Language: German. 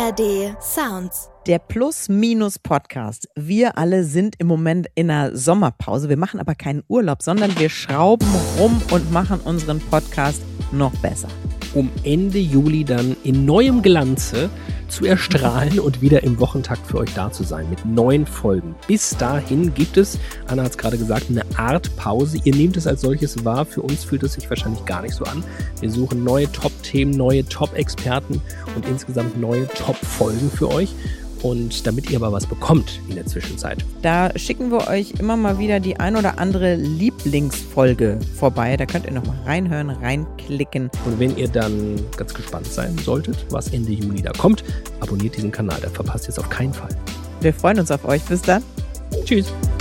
ARD Sounds. Der Plus-Minus-Podcast. Wir alle sind im Moment in einer Sommerpause. Wir machen aber keinen Urlaub, sondern wir schrauben rum und machen unseren Podcast noch besser. Um Ende Juli dann in neuem Glanze zu erstrahlen und wieder im Wochentakt für euch da zu sein mit neuen Folgen. Bis dahin gibt es, Anna hat es gerade gesagt, eine Art Pause. Ihr nehmt es als solches wahr. Für uns fühlt es sich wahrscheinlich gar nicht so an. Wir suchen neue Top-Themen, neue Top-Experten und insgesamt neue Top-Folgen für euch. Und damit ihr aber was bekommt in der Zwischenzeit. Da schicken wir euch immer mal wieder die ein oder andere Lieblingsfolge vorbei. Da könnt ihr nochmal reinhören, reinklicken. Und wenn ihr dann ganz gespannt sein solltet, was Ende Juli da kommt, abonniert diesen Kanal, da verpasst ihr es auf keinen Fall. Wir freuen uns auf euch. Bis dann. Tschüss.